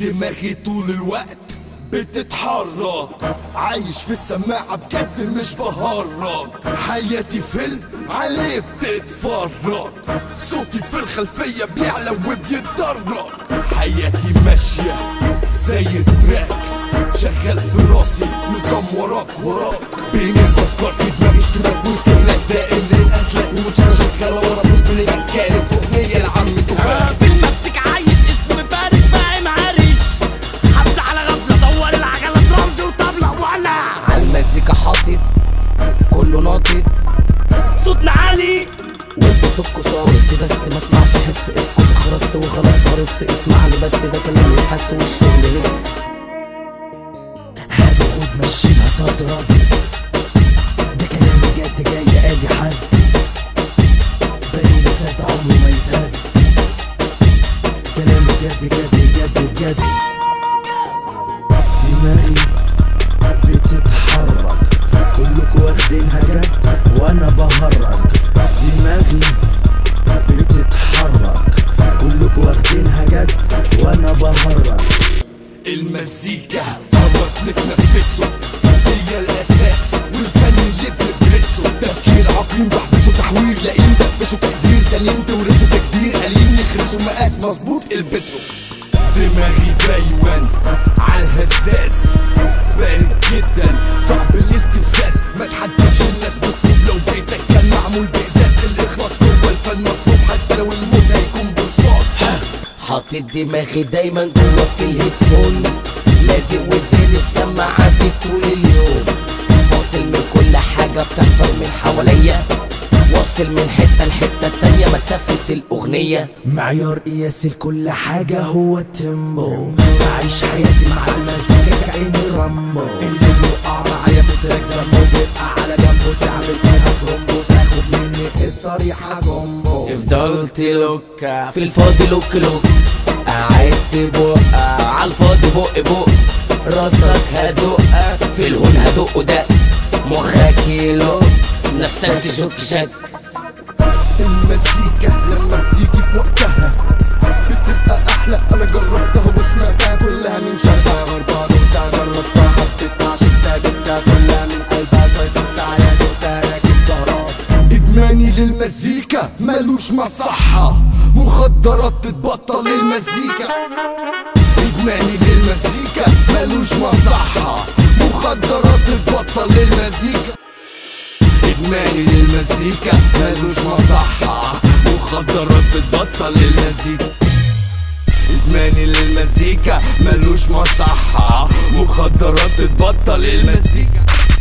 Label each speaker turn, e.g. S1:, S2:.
S1: دماغي طول الوقت بتتحرك، عايش في السماعة بجد مش بهرج، حياتي فيلم عليه بتتفرج، صوتي في الخلفية بيعلى وبيتدرج، حياتي ماشية زي التراك، شغال في راسي نظام وراك بين الافكار في دماغي اشتراك واستهلاك دائم للاسلاك، وموسيقى شغالة ورا بلبل كانت اغنية لعم تهاب.
S2: في المسك عايش اسم فارس فاهم عريش، حفلة على غفلة دور العجلة درامز وطبلة وولع
S3: عالمزيكا حاطط كله ناطط،
S2: صوتنا عالي
S3: وانتو صوتكوا صارص، بس ما اسمعش حس اسكت خرص وخلاص خرص، اسمعني بس ده كلام يتحس والشغل هيس.
S4: هات وخد مشيها صدرك، ده كلام بجد جاي آلي حد، باين سد عمره ما يتهد، كلام بجد دماغي بتتحرك، كلكوا واخدينها جد وانا بهرج، دماغي بتتحرك، كلكوا واخدينها جد وانا بهرج.
S1: المزيكا مرات نتنفسه هي الاساس، والفن اللي بندرسه تفكير عقيم بحبسه تحوير لئيم دفشه تقدير سليم تورثه تقدير قليل يخرسه مقاس مظبوط البسه. دماغي بايوان عالهزاز بارد جدا صعب الاستفزاز، ما تحدفش الناس بتطوب لو بيتك كان معمول بإزاز، الاخلاص جوه الفن مطلوب حتى لو الموت هيكون برصاص.
S3: حاطط دماغي دايما جوا في الهيدفون، لازق وداني في سماعاتي طول اليوم، فاصل من كل حاجة بتحصل من حواليا، واصل من حتة لحتة تانية مسافة الأغنية،
S4: معيار قياس لكل حاجة هو التيمبو، بعيش حياتي مع المزيكا كأني رامبو، اللي بيوقع معايا في تراك زمو بيبقى على جنبه، تعمل فيها كرومبو تاخد مني الطريحة جومبو،
S3: افضل تلوكا في الفاضي لوك قاعد تبقى عالفاضي بق راسك هدقة في الهون هدق دق، مخك يلق نفسك تشك
S1: المزيكا لما بتيجي في وقتها بتبقى احلى، انا جربتها وسمعتها كلها من شرقها غربها دوقتها جربتها حبيتها عشقتها جبتها كلها من قلبها سيطرت عليها سوقتها راكب ظهرها. ادماني للمزيكا ملوش مصحة، مخدرات تتبطل المزيكا، ادماني للمزيكا ملوش مصحة، مخدرات تتبطل المزيكا، ادماني للمزيكا ملوش مصحة، مخدرات تتبطل المزيكا، ادماني للمزيكا ملوش مصحة، مخدرات تتبطل المزيكا.